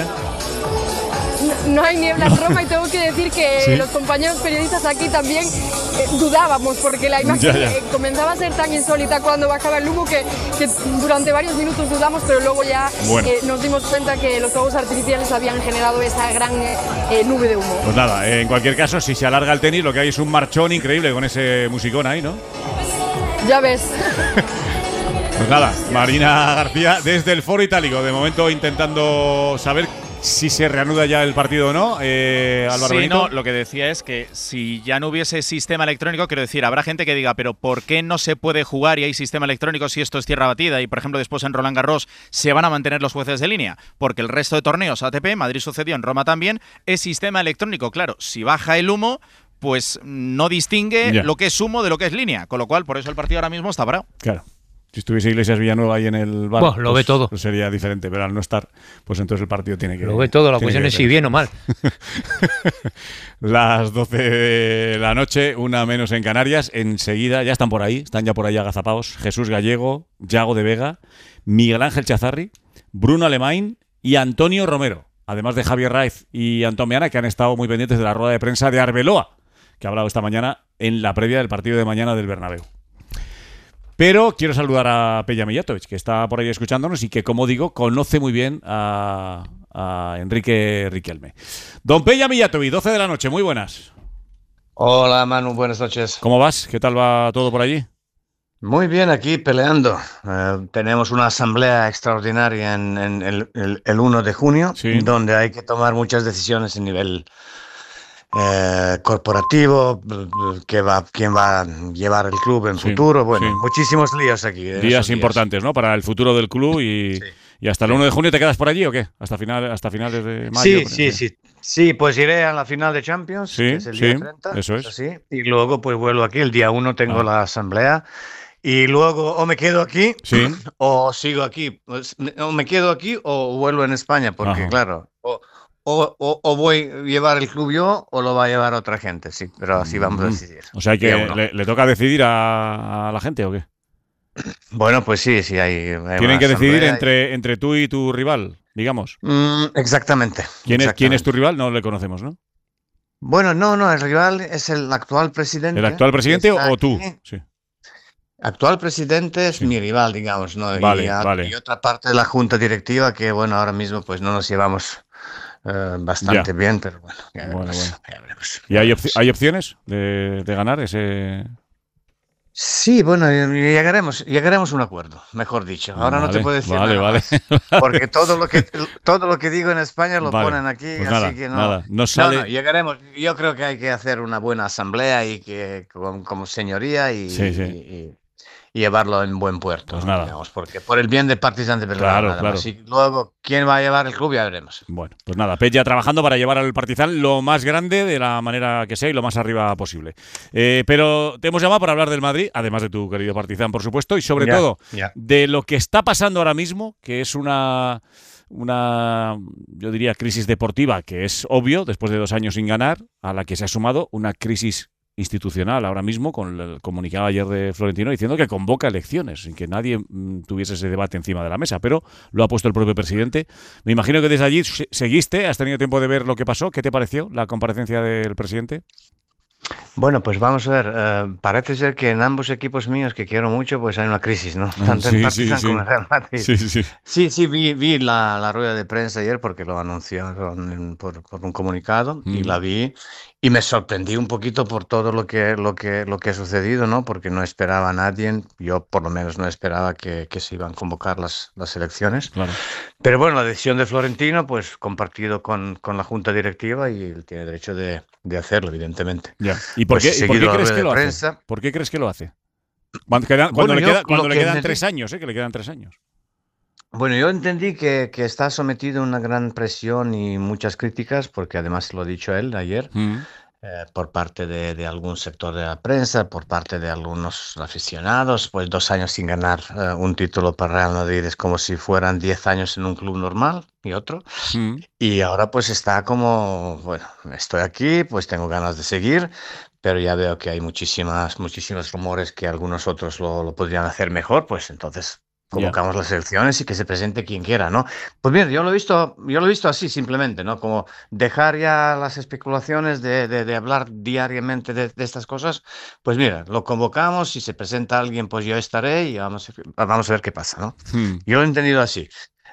No, no hay niebla en Roma y tengo que decir que ¿sí? los compañeros periodistas aquí también eh, dudábamos porque la imagen ya, ya. Eh, comenzaba a ser tan insólita cuando bajaba el humo que, que durante varios minutos dudamos, pero luego ya bueno. eh, nos dimos cuenta que los fuegos artificiales habían generado esa gran eh, nube de humo. Pues nada, eh, en cualquier caso, si se alarga el tenis, lo que hay es un marchón increíble con ese musicón ahí, ¿no? Ya ves. Pues nada, Marina García desde el Foro Itálico, de momento intentando saber si se reanuda ya el partido o no. eh, Álvaro Sí, Benito. no, lo que decía es que si ya no hubiese sistema electrónico, quiero decir, habrá gente que diga, pero ¿por qué no se puede jugar y hay sistema electrónico si esto es tierra batida? Y por ejemplo después en Roland Garros se van a mantener los jueces de línea, porque el resto de torneos A T P, Madrid sucedió, en Roma también, es sistema electrónico. Claro, si baja el humo, pues no distingue yeah. lo que es humo de lo que es línea, con lo cual por eso el partido ahora mismo está parado. Claro. Si estuviese Iglesias Villanueva ahí en el bar, Buah, lo pues, ve todo. pues sería diferente, pero al no estar, pues entonces el partido tiene que... Lo ve todo, la tiene cuestión que es si bien o mal. Las doce de la noche, una menos en Canarias, enseguida, ya están por ahí, están ya por ahí agazapados, Jesús Gallego, Yago de Vega, Miguel Ángel Chazarri, Bruno Alemán y Antonio Romero, además de Javier Raiz y Antón Meana, que han estado muy pendientes de la rueda de prensa de Arbeloa, que ha hablado esta mañana en la previa del partido de mañana del Bernabéu. Pero quiero saludar a Peja Mijatovic, que está por ahí escuchándonos y que, como digo, conoce muy bien a, a Enrique Riquelme. Don Peja Mijatovic, doce de la noche, muy buenas. Hola Manu, buenas noches. ¿Cómo vas? ¿Qué tal va todo por allí? Muy bien, aquí peleando. Uh, tenemos una asamblea extraordinaria en, en el, el, el uno de junio, sí, donde hay que tomar muchas decisiones en nivel Eh, corporativo, que va, quién va a llevar el club en sí, futuro, bueno, sí, muchísimos líos aquí. Días, días importantes, ¿no? Para el futuro del club y, sí, y hasta el sí. uno de junio te quedas por allí, ¿o qué? Hasta final, hasta finales de mayo. Sí, sí, sí, sí, pues iré a la final de Champions, sí, que es el sí, día treinta, eso es. Así, y luego pues vuelvo aquí, el día uno tengo ah. la asamblea. Y luego o me quedo aquí, sí, o sigo aquí, o me quedo aquí o vuelvo en España, porque Ajá. claro, o, O, o, o voy a llevar el club yo o lo va a llevar otra gente, sí, pero así vamos a decidir. O sea que le, le toca decidir a, a la gente, ¿o qué? Bueno, pues sí, sí hay. hay Tienen que decidir entre, entre tú y tu rival, digamos. Mm, exactamente. ¿Quién es, exactamente. ¿Quién es tu rival? No le conocemos, ¿no? Bueno, no, no, el rival es el actual presidente. ¿El actual presidente o tú? Sí. Actual presidente es sí. mi rival, digamos, ¿no? Vale, y, a, vale. y otra parte de la junta directiva que, bueno, ahora mismo pues no nos llevamos Uh, bastante ya. bien, pero bueno, ya veremos, bueno, bueno. Ya veremos. ¿Y hay, op hay opciones de, de ganar ese...? Sí, bueno, llegaremos, llegaremos a un acuerdo, mejor dicho. Ahora vale, no te puedo decir vale, nada vale. más, porque todo lo que todo lo que digo en España lo vale, ponen aquí, pues así nada, que no, nada. No, sale... no, no, llegaremos. Yo creo que hay que hacer una buena asamblea y que como, como señoría y, sí, sí. y, y y llevarlo en buen puerto, pues ¿no? nada. Digamos, porque por el bien de Partizan de Belgrado, claro, nada claro. más. Y luego, ¿quién va a llevar el club? Ya veremos. Bueno, pues nada, Peja trabajando para llevar al Partizan lo más grande de la manera que sea y lo más arriba posible. Eh, pero te hemos llamado para hablar del Madrid, además de tu querido Partizan, por supuesto, y sobre ya, todo ya. de lo que está pasando ahora mismo, que es una... una, yo diría, crisis deportiva, que es obvio, después de dos años sin ganar, a la que se ha sumado una crisis institucional ahora mismo, con el comunicado ayer de Florentino diciendo que convoca elecciones, sin que nadie mm, tuviese ese debate encima de la mesa, pero lo ha puesto el propio presidente. Me imagino que desde allí seguiste, has tenido tiempo de ver lo que pasó. ¿Qué te pareció la comparecencia del presidente? Bueno, pues vamos a ver, uh, parece ser que en ambos equipos míos que quiero mucho, pues hay una crisis, ¿no? Tanto sí, en Partizan sí, como sí. en Real Madrid. Sí, sí, sí, sí vi, vi la, la rueda de prensa ayer porque lo anunciaron por, por un comunicado mm. y la vi y me sorprendí un poquito por todo lo que, lo que, lo que ha sucedido, ¿no? Porque no esperaba a nadie, yo por lo menos no esperaba que, que se iban a convocar las, las elecciones. Claro. Pero bueno, la decisión de Florentino, pues compartido con, con la junta directiva y él tiene derecho de, de hacerlo, evidentemente. Ya. ¿Y por qué, pues, ¿y por qué crees que lo prensa, hace? ¿Por qué crees que lo hace? Cuando, queda, cuando bueno, le, queda, yo, cuando le que quedan entendí, tres años, ¿eh? Que le quedan tres años. Bueno, yo entendí que, que está sometido a una gran presión y muchas críticas, porque además lo ha dicho él ayer, mm. eh, por parte de, de algún sector de la prensa, por parte de algunos aficionados, pues dos años sin ganar eh, un título para Real Madrid es como si fueran diez años en un club normal y otro. Mm. Y ahora pues está como, bueno, estoy aquí, pues tengo ganas de seguir, pero ya veo que hay muchísimas, muchísimos rumores que algunos otros lo, lo podrían hacer mejor, pues entonces convocamos yeah. las elecciones y que se presente quien quiera, ¿no? Pues bien, yo lo he visto, yo lo he visto así simplemente, ¿no? Como dejar ya las especulaciones de, de, de hablar diariamente de, de estas cosas. Pues mira, lo convocamos, si se presenta alguien, pues yo estaré y vamos a, vamos a ver qué pasa, ¿no? Hmm. Yo lo he entendido así.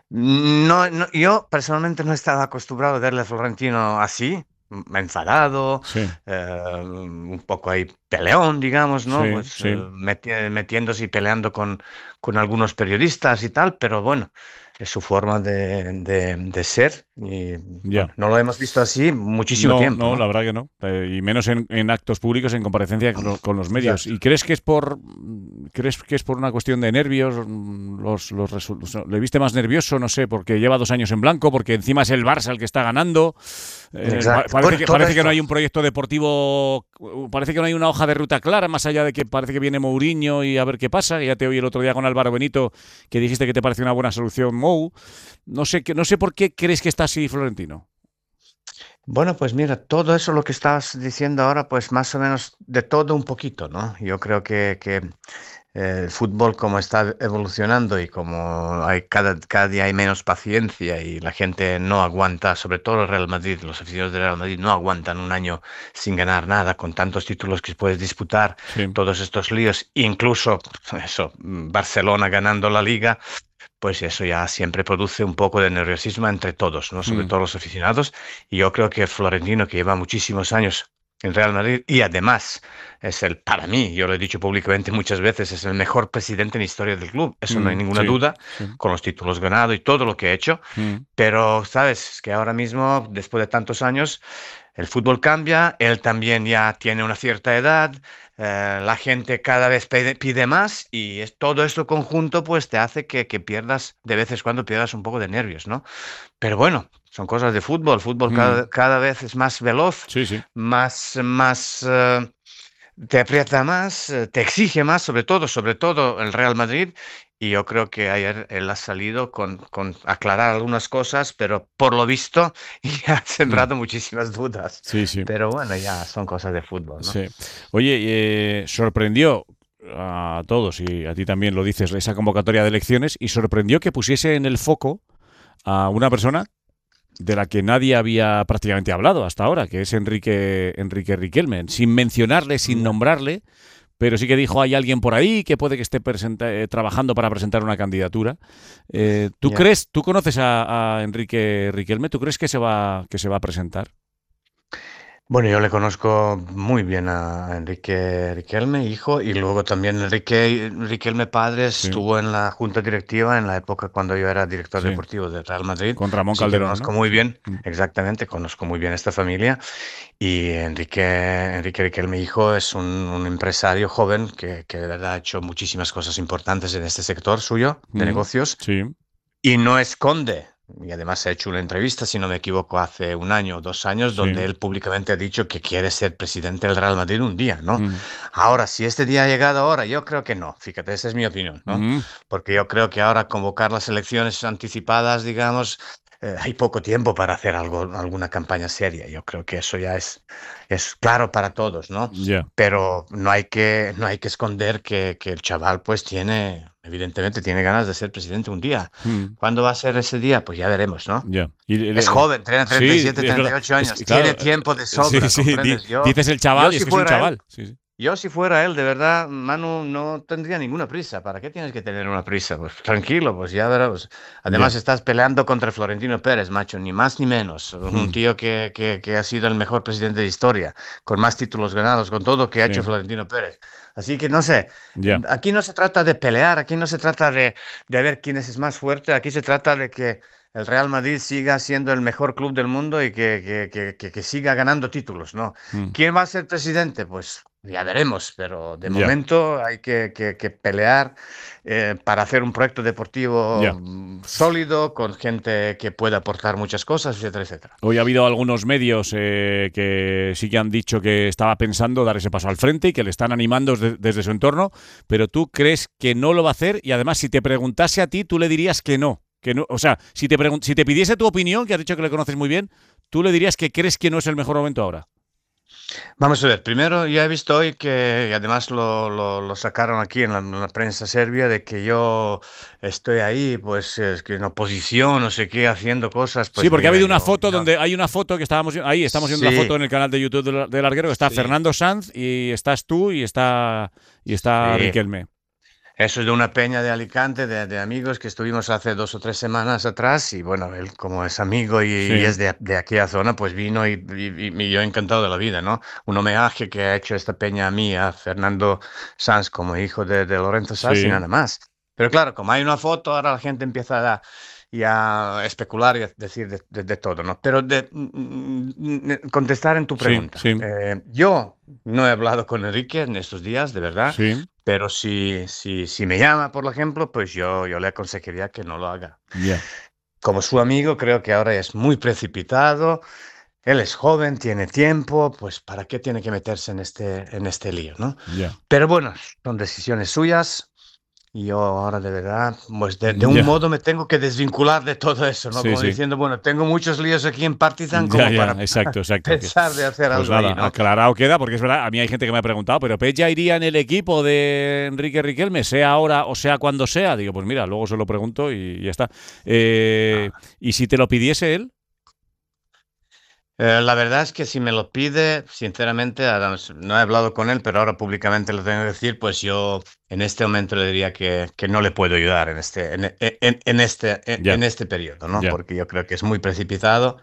No, no, yo personalmente no estaba acostumbrado a verle a Florentino así, enfadado, sí. eh, un poco ahí peleón, digamos, ¿no? Sí, pues sí. eh, meti metiéndose y peleando con, con algunos periodistas y tal, pero bueno, es su forma de, de, de ser y bueno, no lo hemos visto así muchísimo no, tiempo. No, ¿no? la verdad que no, eh, y menos en, en actos públicos, en comparecencia con, con los medios. Exacto. ¿Y crees que es por, ¿crees que es por una cuestión de nervios? Los, los resu- ¿Le viste más nervioso? No sé, porque lleva dos años en blanco, porque encima es el Barça el que está ganando. Eh, parece bueno, que, todo parece que esto. no hay un proyecto deportivo, parece que no hay una hoja de ruta clara, más allá de que parece que viene Mourinho y a ver qué pasa. Ya te oí el otro día con Álvaro Benito, que dijiste que te parece una buena solución Mou. No sé, no sé por qué crees que está así Florentino. Bueno, pues mira, todo eso lo que estabas diciendo ahora, pues más o menos de todo un poquito, ¿no? Yo creo que, que eh, el fútbol como está evolucionando y como hay cada, cada día hay menos paciencia y la gente no aguanta, sobre todo el Real Madrid, los aficionados del Real Madrid no aguantan un año sin ganar nada, con tantos títulos que puedes disputar, Sí. todos estos líos, incluso eso, Barcelona ganando la Liga. Pues eso ya siempre produce un poco de nerviosismo entre todos, ¿no? Sobre Mm. todo los aficionados. Y yo creo que Florentino, que lleva muchísimos años en Real Madrid y además es el, para mí, yo lo he dicho públicamente muchas veces, es el mejor presidente en la historia del club. Eso no hay Mm, ninguna sí, duda, sí. con los títulos ganados y todo lo que ha hecho. Mm. Pero, ¿sabes? Es que ahora mismo, después de tantos años, el fútbol cambia, él también ya tiene una cierta edad, eh, la gente cada vez pide, pide más y es, todo esto conjunto pues te hace que, que pierdas, de vez en cuando pierdas un poco de nervios, ¿no? Pero bueno, son cosas de fútbol, el fútbol Mm. cada, cada vez es más veloz, Sí, sí. más, más, eh, te aprieta más, eh, te exige más, sobre todo, sobre todo el Real Madrid. Y yo creo que ayer él ha salido con, con aclarar algunas cosas, pero por lo visto ya ha sembrado muchísimas dudas. Sí, sí. Pero bueno, ya son cosas de fútbol, ¿no? Sí. Oye, eh, sorprendió a todos, y a ti también lo dices, esa convocatoria de elecciones, y sorprendió que pusiese en el foco a una persona de la que nadie había prácticamente hablado hasta ahora, que es Enrique, Enrique Riquelme, sin mencionarle, sin nombrarle, pero sí que dijo, hay alguien por ahí que puede que esté presenta- eh, trabajando para presentar una candidatura. Eh, ¿Tú Ya. crees, tú conoces a, a Enrique Riquelme? ¿Tú crees que se va, que se va a presentar? Bueno, yo le conozco muy bien a Enrique Riquelme, hijo, y luego también Enrique Riquelme padre estuvo en la junta directiva en la época cuando yo era director Sí. deportivo del Real Madrid. Con Ramón Así que Calderón, conozco ¿no? muy bien, Mm. exactamente, conozco muy bien esta familia. Y Enrique, Enrique Riquelme, hijo, es un, un empresario joven que, que de verdad ha hecho muchísimas cosas importantes en este sector suyo de Mm. negocios. Sí. Y no esconde, y además ha hecho una entrevista, si no me equivoco, hace un año o dos años, Sí. donde él públicamente ha dicho que quiere ser presidente del Real Madrid un día, ¿no? Mm. Ahora, si este día ha llegado ahora, yo creo que no. Fíjate, esa es mi opinión, ¿no? Mm. Porque yo creo que ahora convocar las elecciones anticipadas, digamos, eh, hay poco tiempo para hacer algo, alguna campaña seria. Yo creo que eso ya es, es claro para todos, ¿no? Ya. Pero no hay que, no hay que esconder que, que el chaval pues tiene, evidentemente tiene ganas de ser presidente un día. Mm. ¿Cuándo va a ser ese día? Pues ya veremos, ¿no? Ya. Y- Es joven, tiene Sí, treinta y siete, es verdad. treinta y ocho años, Es que, claro, tiene tiempo de sobra, sí, sí, ¿comprendes? di- Yo- dices el chaval yo y es si que es un fuera chaval. él- Sí, sí. Yo si fuera él, de verdad, Manu, no tendría ninguna prisa. ¿Para qué tienes que tener una prisa? Pues tranquilo, pues ya verás. Además Ya. estás peleando contra Florentino Pérez, macho, ni más ni menos. Un Mm. tío que, que, que ha sido el mejor presidente de historia, con más títulos ganados, con todo que ha Sí. hecho Florentino Pérez. Así que no sé, Ya. aquí no se trata de pelear, aquí no se trata de, de ver quién es más fuerte, aquí se trata de que el Real Madrid siga siendo el mejor club del mundo y que, que, que, que, que siga ganando títulos, ¿no? Mm. ¿Quién va a ser presidente? Pues ya veremos, pero de Ya. momento hay que, que, que pelear eh, para hacer un proyecto deportivo Ya. mm, sólido, con gente que pueda aportar muchas cosas, etcétera, etcétera. Hoy ha habido algunos medios eh, que sí que han dicho que estaba pensando dar ese paso al frente y que le están animando desde, desde su entorno, pero tú crees que no lo va a hacer y además si te preguntase a ti, tú le dirías que no. Que no o sea, si te, pregun- si te pidiese tu opinión, que has dicho que le conoces muy bien, tú le dirías que crees que no es el mejor momento ahora. Vamos a ver, primero ya he visto hoy que, y además lo, lo, lo sacaron aquí en la, en la prensa serbia, de que yo estoy ahí, pues es que en oposición, no sé qué, haciendo cosas. Pues sí, porque ha mira, habido una yo- foto yo- donde hay una foto que estábamos ahí, estamos viendo Sí. la foto en el canal de YouTube del, del Larguero, que está Sí. Fernando Sanz y estás tú y está y está Sí. Riquelme. Eso es de una peña de Alicante, de, de amigos que estuvimos hace dos o tres semanas atrás y bueno, él como es amigo y, Sí. y es de, de aquella zona, pues vino y, y- y yo encantado de la vida, ¿no? Un homenaje que ha hecho esta peña a mí, a Fernando Sanz como hijo de, de Lorenzo Sanz Sí. y nada más. Pero claro, como hay una foto, ahora la gente empieza a y a especular y a decir de, de, de todo, ¿no? Pero de, mm, contestar en tu pregunta. Sí, sí. Eh, yo no he hablado con Enrique en estos días, de verdad, Sí. pero si, si, si me llama, por ejemplo, pues yo, yo le aconsejaría que no lo haga. Yeah. Como su amigo, creo que ahora es muy precipitado. Él es joven, tiene tiempo, pues ¿para qué tiene que meterse en este, en este lío, no? Yeah. Pero bueno, son decisiones suyas. Y yo ahora de verdad, pues de, de un Ya. modo me tengo que desvincular de todo eso, ¿no? Sí, Como sí. diciendo, bueno, tengo muchos líos aquí en Partizan como Ya, ya, para exacto, exacto. pensar de hacer Pues algo nada, ahí, ¿no? aclarado queda, porque es verdad, a mí hay gente que me ha preguntado, pero ¿Pella iría en el equipo de Enrique Riquelme, sea ahora o sea cuando sea? Digo, pues mira, luego se lo pregunto y ya está. Eh, Ah. ¿Y si te lo pidiese él? Eh, la verdad es que si me lo pide, sinceramente, ahora no he hablado con él, pero ahora públicamente lo tengo que decir, pues yo en este momento le diría que, que no le puedo ayudar en este, en, en, en este, en, Ya. en este periodo, ¿no? Ya. Porque yo creo que es muy precipitado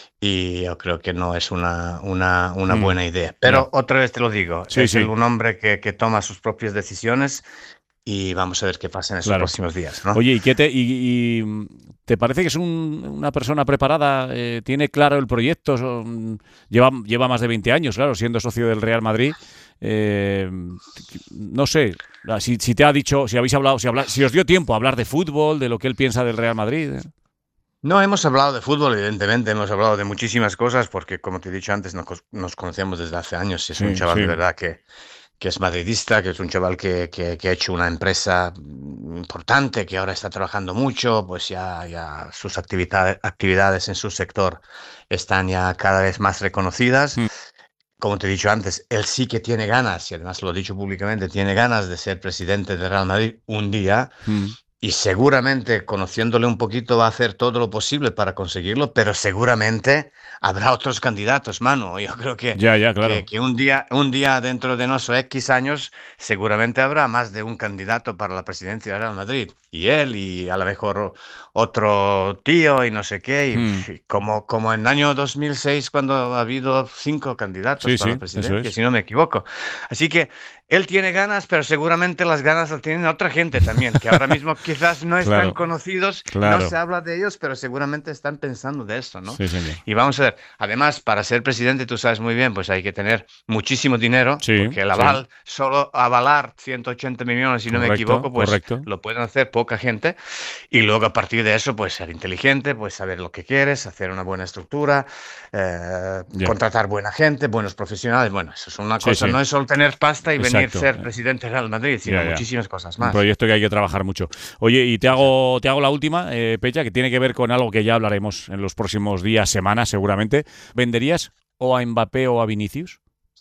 y yo creo que no es una, una, una Mm. buena idea. Pero Ya. otra vez te lo digo, Sí, es sí. el- un hombre que, que toma sus propias decisiones y vamos a ver qué pasa en esos Claro. próximos días, ¿no? Oye, ¿y qué te, y, y, te parece que es un- una persona preparada? Eh, ¿Tiene claro el proyecto? Son- lleva, lleva más de veinte años, claro, siendo socio del Real Madrid. Eh, no sé, si, si te ha dicho, si habéis hablado, si, habla- si os dio tiempo a hablar de fútbol, de lo que él piensa del Real Madrid. eh. No, hemos hablado de fútbol, evidentemente, hemos hablado de muchísimas cosas, porque como te he dicho antes, nos, co- nos conocemos desde hace años. Es Sí, un chaval sí. de verdad que, que es madridista, que es un chaval que, que, que ha hecho una empresa mm, importante, que ahora está trabajando mucho, pues ya, ya sus actividades, actividades en su sector están ya cada vez más reconocidas. Mm. Como te he dicho antes, él sí que tiene ganas, y además lo he dicho públicamente, tiene ganas de ser presidente del Real Madrid un día. Mm. Y seguramente, conociéndole un poquito, va a hacer todo lo posible para conseguirlo, pero seguramente habrá otros candidatos, mano. Yo creo que, Ya, ya, claro. que, que un día, un día dentro de no sé X años, seguramente habrá más de un candidato para la presidencia del Real Madrid. Y él, y a lo mejor otro tío, y no sé qué. Y, Mm. y como, como en el año dos mil seis, cuando ha habido cinco candidatos Sí, para sí, la presidencia, eso es. si no me equivoco. Así que él tiene ganas, pero seguramente las ganas las tienen otra gente también, que ahora mismo quizás no están Claro, conocidos, claro. no se habla de ellos, pero seguramente están pensando de eso, ¿no? Sí, señor. Y vamos a ver, además, para ser presidente, tú sabes muy bien, pues hay que tener muchísimo dinero, Sí, porque el sí. aval, solo avalar ciento ochenta millones, si no me Correcto, equivoco, pues correcto. lo pueden hacer poca gente. Y luego a partir de eso, pues ser inteligente, pues saber lo que quieres, hacer una buena estructura, eh, Ya. contratar buena gente, buenos profesionales. Bueno, eso es una Sí, cosa, sí. no es solo tener pasta y venir Exacto. a ser presidente del Real Madrid, sino Ya, ya. muchísimas cosas Un más. proyecto que hay que trabajar mucho. Oye, y te hago, te hago la última, eh, Pecha, que tiene que ver con algo que ya hablaremos en los próximos días, semanas, seguramente. ¿Venderías o a Mbappé o a Vinicius?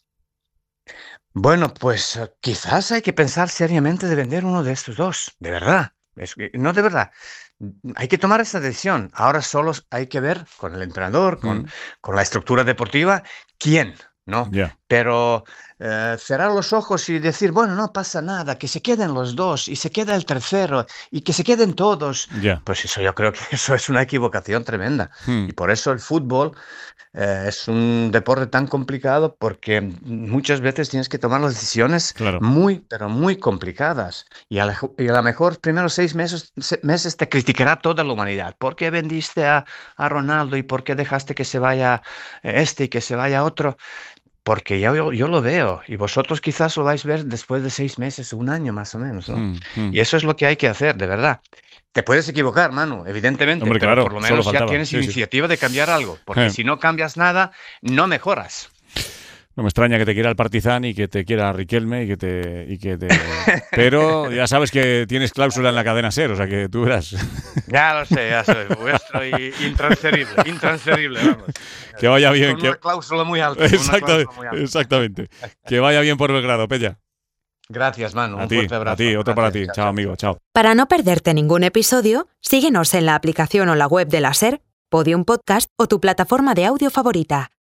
Bueno, pues eh, quizás hay que pensar seriamente de vender uno de estos dos, de verdad. Es que- no, de verdad. Hay que tomar esa decisión. Ahora solo hay que ver con el entrenador, con, Mm. con la estructura deportiva, quién, ¿no? Ya. Pero eh, cerrar los ojos y decir, bueno, no pasa nada, que se queden los dos y se queda el tercero y que se queden todos. Ya. Pues eso yo creo que eso es una equivocación tremenda. Hmm. Y por eso el fútbol eh, es un deporte tan complicado, porque muchas veces tienes que tomar las decisiones Claro. muy, pero muy complicadas. Y a, la, y a lo mejor primeros seis meses, se- meses te criticará toda la humanidad. ¿Por qué vendiste a, a Ronaldo y por qué dejaste que se vaya este y que se vaya otro? Porque yo, yo, yo lo veo y vosotros quizás lo vais a ver después de seis meses, un año más o menos, ¿no? Mm, mm. Y eso es lo que hay que hacer, de verdad. Te puedes equivocar, Manu, evidentemente, Hombre, pero claro, por lo solo menos ya faltaba. tienes Sí, sí. iniciativa de cambiar algo, porque Eh. si no cambias nada, no mejoras. No me extraña que te quiera el Partizan y que te quiera Riquelme y que te... Y que te... Pero ya sabes que tienes cláusula en la cadena SER, o sea que tú verás. Ya lo sé, ya soy vuestro y intransferible, intransferible, vamos. Que vaya bien. Con que... una cláusula muy alta. con una Exactamente, cláusula muy alta. exactamente. Que vaya bien por Belgrado, Pella. Gracias, Manu. A Un ti, fuerte abrazo. a ti, otro para ti. Gracias, Chao, amigo, chao. Para no perderte ningún episodio, síguenos en la aplicación o la web de la SER, Podium Podcast o tu plataforma de audio favorita.